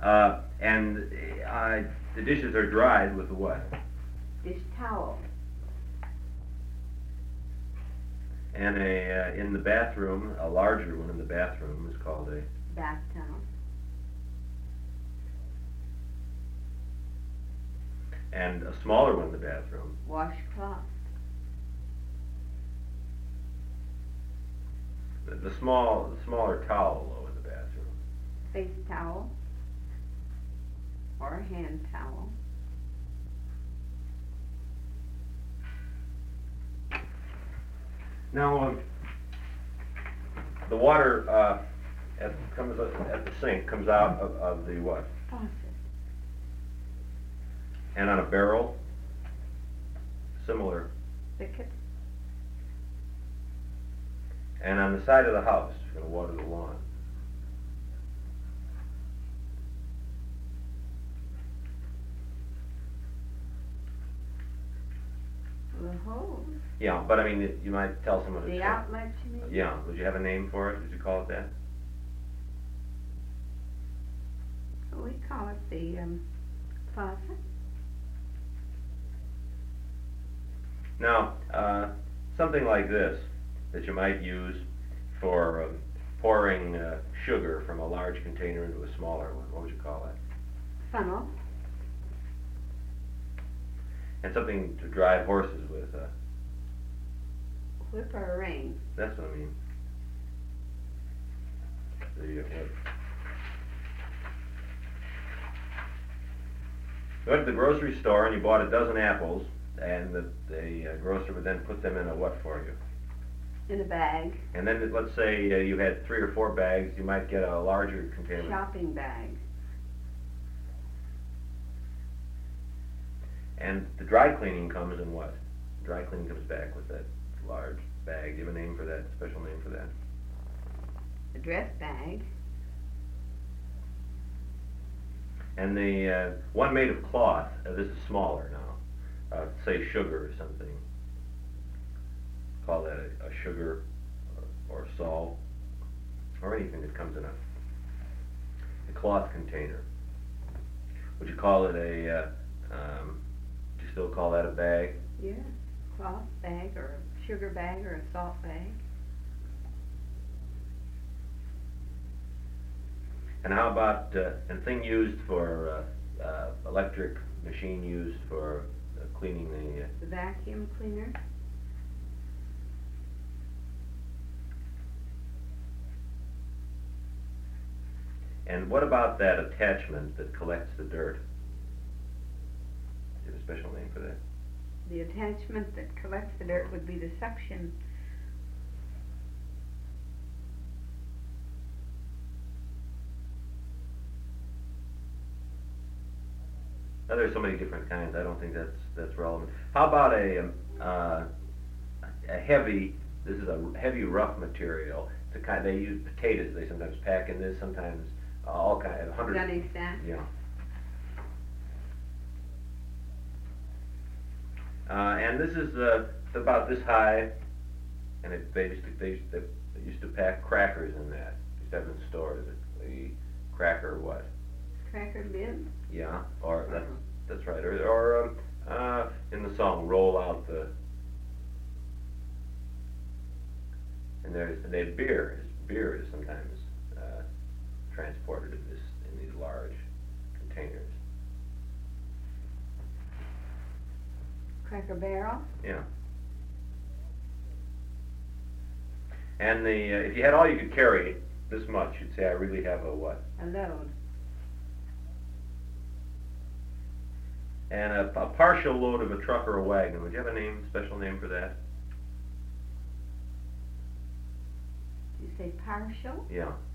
And the dishes are dried with a what? Dish towel. And in the bathroom, a larger one in the bathroom is called a Bath towel. and a smaller one in the bathroom. Washcloth. The smaller towel though in the bathroom. Face towel. Or a hand towel. Now, the water comes at the sink comes out of the what? Faucet. And on a barrel, similar. Spigot. And on the side of the house, you're going to water the lawn. The hose. Yeah, but I mean, you might tell someone. The outlet, you mean? Yeah. Would you have a name for it? Would you call it that? We call it the faucet. Now, something like this that you might use for pouring sugar from a large container into a smaller one. What would you call that? Funnel. And something to drive horses with. Whip or a rein. That's what I mean. You went to the grocery store and you bought a dozen apples, and the grocer would then put them in a what for you? In a bag. And then let's say you had 3 or 4 bags, you might get a larger container. Shopping bag. And the dry cleaning comes in what? Dry cleaning comes back with that large bag. Do you have a name for that, special name for that? A dress bag. And the one made of cloth, this is smaller now, say sugar or something. Call that a sugar or salt or anything that comes in a cloth container. Would you call it a, would you still call that a bag? Yeah, cloth bag or a sugar bag or a salt bag. And how about a thing used for electric machine used for cleaning The vacuum cleaner. and what about that attachment that collects the dirt? Do you have a special name for that? The attachment that collects the dirt would be the suction. Now, there's so many different kinds. I don't think that's relevant. How about a heavy? This is a heavy, rough material. It's a kind. They use potatoes. They sometimes pack in this. Sometimes all kinds. 100. Gunny sack. Yeah. And this is about this high, and they used to pack crackers in that. They used to have them in stores. The cracker what? Cracker bin. Yeah, or that's right. Or in the song, roll out the. And they have beer. Beer is sometimes transported in these large containers. Cracker barrel. Yeah. And if you had all you could carry, this much, you'd say, I really have a what? A load. And a partial load of a truck or a wagon. Would you have a name, special name for that? You say partial? Yeah.